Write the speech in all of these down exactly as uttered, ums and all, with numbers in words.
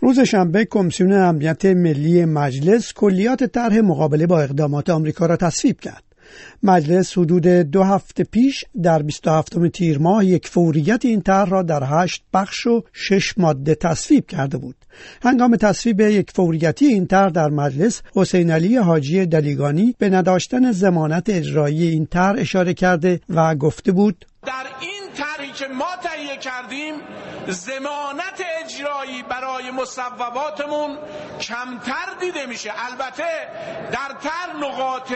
روز شنبه کمیسیون امنیت ملی مجلس کلیات طرح مقابله با اقدامات آمریکا را تصویب کرد. مجلس حدود دو هفته پیش در بیست و هفتم تیر ماه یک فوریت این طرح را در هشت بخش و شش ماده تصویب کرده بود. هنگام تصویب یک فوریتی این طرح در مجلس، حسین علی حاجی دلیگانی به نداشتن ضمانت اجرایی این طرح اشاره کرده و گفته بود: در این طرحی که ما تهیه کردیم ضمانت اجرایی برای مصوباتمون کمتر دیده میشه. البته در طرح نقاط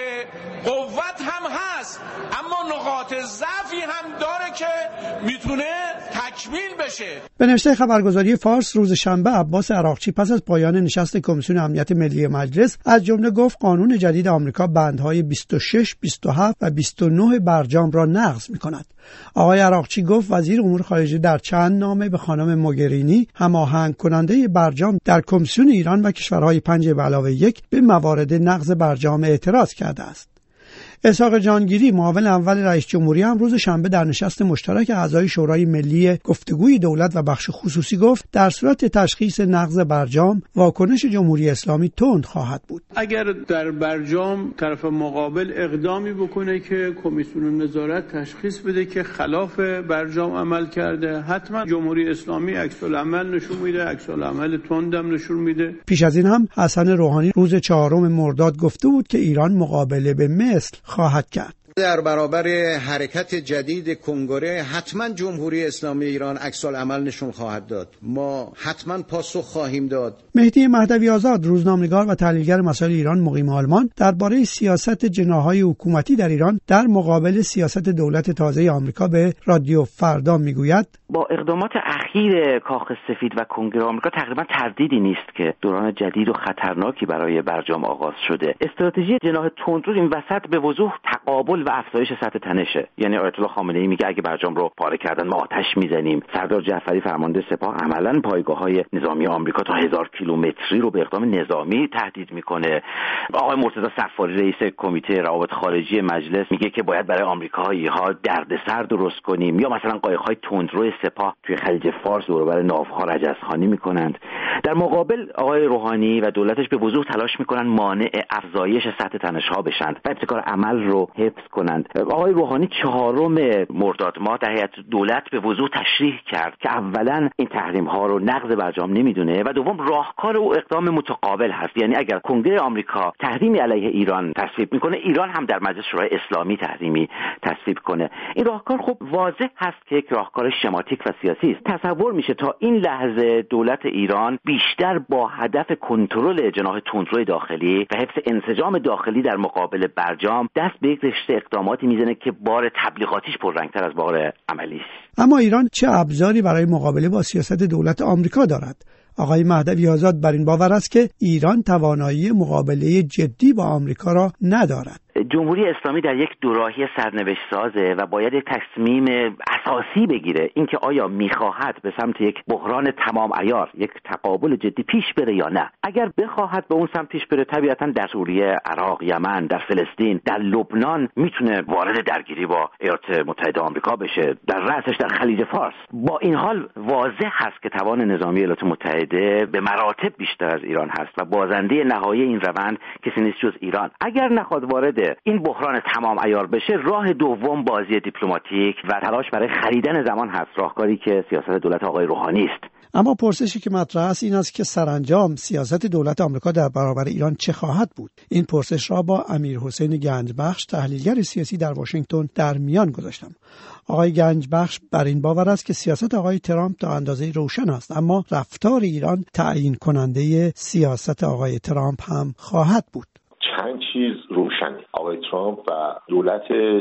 قوت هم هست، اما نقاط ضعفی هم داره که میتونه تکمیل بشه. به نوشته خبرگزاری فارس روز شنبه، عباس عراقچی پس از پایان نشست کمیسیون امنیت ملی مجلس از جمله گفت قانون جدید آمریکا بندهای بیست و شش، بیست و هفت و بیست و نه برجام را نقض می‌کند. آقای عراقچی گفت وزیر امور خارجه در چند نامه به خانم موگرینی، هماهنگ کننده برجام در کمیسیون ایران و کشورهای پنج به علاوه یک، به موارد نقض برجام اعتراض کرده است. اسحاق جانگیری، معاون اول رئیس جمهوری، هم روز شنبه در نشست مشترک اعضای شورای ملی گفتگوی دولت و بخش خصوصی گفت در صورت تشخیص نقض برجام واکنش جمهوری اسلامی تند خواهد بود. اگر در برجام طرف مقابل اقدامی بکنه که کمیسیون نظارت تشخیص بده که خلاف برجام عمل کرده، حتما جمهوری اسلامی عکس العمل نشون میده، عکس العمل تندم نشون میده. پیش از این هم حسن روحانی روز چهارم مرداد گفته بود که ایران مقابله به مثل خواهد کرد. در برابر حرکت جدید کنگره حتما جمهوری اسلامی ایران عکس العمل نشون خواهد داد. ما حتما پاسخ خواهیم داد. مهدی مهدوی آزاد، روزنامه‌نگار و تحلیلگر مسائل ایران مقیم آلمان، درباره سیاست جناح‌های حکومتی در ایران در مقابل سیاست دولت تازه آمریکا به رادیو فردا میگوید: با اقدامات اخیر کاخ سفید و کنگره آمریکا تقریبا تردیدی نیست که دوران جدید و خطرناکی برای برجام آغاز شده. استراتژی جناح تندرو این وسط به وضوح تقابل و افزایش سطح تنشه. یعنی آیت الله خامنه‌ای میگه اگه برجام رو پاره کردن ما آتش میزنیم. سردار جعفری فرمانده سپاه عملاً پایگاه‌های نظامی آمریکا تا هزار کیلومتری رو به اقدام نظامی تهدید میکنه. آقای مرتضی صفاری رئیس کمیته روابط خارجی مجلس میگه که باید برای آمریکایی‌ها دردسر درست کنیم. یا مثلا قایق‌های تندرو سپاه توی خلیج فارس دور و بر ناوها رجزخوانی میکنند. در مقابل آقای روحانی و دولتش به وضوح تلاش میکنن مانع افزایش سطح تنش‌ها بشن و ابتکار عمل رو حفظ کنند. آقای روحانی چهارم مرداد ماه در هیئت دولت به وضوح تشریح کرد که اولا این تحریم ها رو نقض برجام نمیدونه و دوم راهکار او اقدام متقابل هست. یعنی اگر کنگره آمریکا تحریمی علیه ایران تصویب میکنه، ایران هم در مجلس شورای اسلامی تحریمی تصویب کنه. این راهکار خب واضح هست که یک راهکار شماتیک و سیاسی است. تصور میشه تا این لحظه دولت ایران بیشتر با هدف کنترل جناح تندرو داخلی و حفظ انسجام داخلی در مقابل برجام دست به یک رشته اقداماتی میزنه که بار تبلیغاتیش پررنگتر از بار عملی است. اما ایران چه ابزاری برای مقابله با سیاست دولت آمریکا دارد؟ آقای مهدوی آزاد بر این باور است که ایران توانایی مقابله جدی با آمریکا را ندارد. جمهوری اسلامی در یک دوراهی سرنوشت سازه و باید یک تصمیم اساسی بگیره، اینکه آیا میخواهد به سمت یک بحران تمام عیار، یک تقابل جدی پیش بره یا نه. اگر بخواهد به اون سمت پیش بره، طبیعتا در سوریه، عراق، یمن، در فلسطین، در لبنان میتونه وارد درگیری با ایالات متحده آمریکا بشه، در رأسش در خلیج فارس. با این حال واضح هست که توان نظامی ایالات متحده به مراتب بیشتر از ایران هست و بازنده نهایی این روند کسی نیست جز ایران. اگر نخواد وارد این بحران تمام عیار بشه، راه دوم بازی دیپلماتیک و تلاش برای خریدن زمان هست، راهکاری که سیاست دولت آقای روحانی است. اما پرسشی که مطرح است این است که سرانجام سیاست دولت آمریکا در برابر ایران چه خواهد بود؟ این پرسش را با امیرحسین گنجبخش، تحلیلگر سیاسی در واشنگتن، در میان گذاشتم. آقای گنجبخش بر این باور است که سیاست آقای ترامپ تا اندازه‌ای روشن است، اما رفتار ایران تعیین کننده سیاست آقای ترامپ هم خواهد بود. چند چیز روشنه. آقای ترامپ و دولتش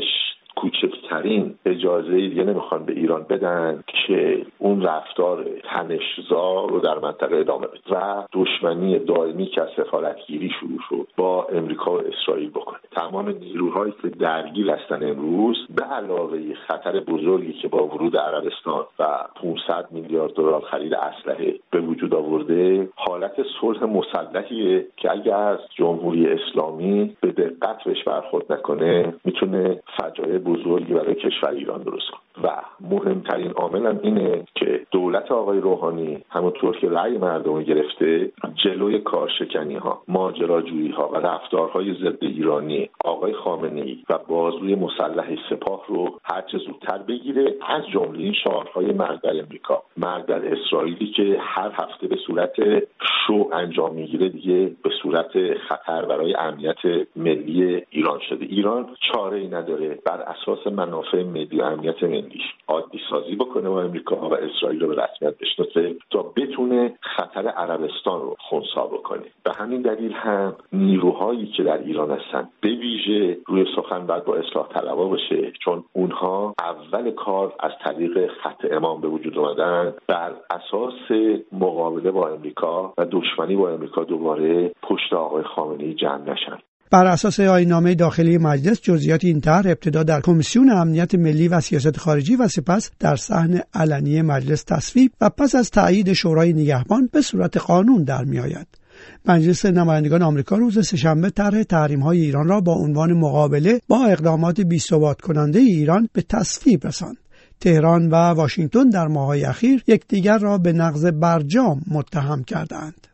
کوچکترین اجازه دیگه نمیخوان به ایران بدن که اون رفتار تنش‌زا رو در منطقه ادامه بده و دشمنی دائمی که از سفارتگیری شروع شد با امریکا و اسرائیل بکنه. تمام نیروهایی که درگیر هستن امروز به علاوه خطر بزرگی که با ورود عربستان و پانصد میلیارد دلار خرید اسلحه به وجود آورده، حالت صلح مسلحیه که اگر از جمهوری اسلامی به دقت بهش برخورد نکنه میتونه فجایع بزرگی برای کشور ایران درست کنه. و مهمترین عامل هم اینه که دولت آقای روحانی همونطور که رأی مردم گرفته جلوی کارشکنی ها، ماجراجویی ها و رفتارهای ضد ایرانی آقای خامنه‌ای و بازوی مسلح سپاه رو هرچه زودتر بگیره، از جمله این شعارهای مرگ بر امریکا، مرگ بر اسرائیلی که هر هفته به صورت شو انجام میگیره، دیگه به صورت خطر برای امنیت ملی ایران شده. ایران چاره‌ای نداره بر اساس منافع ملی و امنیت ملی عادی سازی بکنه با امریکا و اسرائیل رو به رسمیت بشناسه تا بتونه خطر عربستان رو خنثی بکنه. به همین دلیل هم نیروهایی که در ایران هستن به ویژه روی سخن باید با اصلاح طلبها باشه، چون اونها اول کار از طریق خط امام به وجود اومدن بر اساس مقابله با امریکا و دشمنی با امریکا دوباره پشت آقای خامنه‌ای جمع نشن. بر اساس آیین‌نامه داخلی مجلس جزئیات این طرح ابتدا در کمیسیون امنیت ملی و سیاست خارجی و سپس در صحن علنی مجلس تصویب و پس از تایید شورای نگهبان به صورت قانون در می‌آید. مجلس نمایندگان آمریکا روز سه‌شنبه طرح تحریم‌های ایران را با عنوان مقابله با اقدامات بی‌ثبات کننده ایران به تصویب رساند. تهران و واشنگتن در ماه‌های اخیر یکدیگر را به نقض برجام متهم کردند.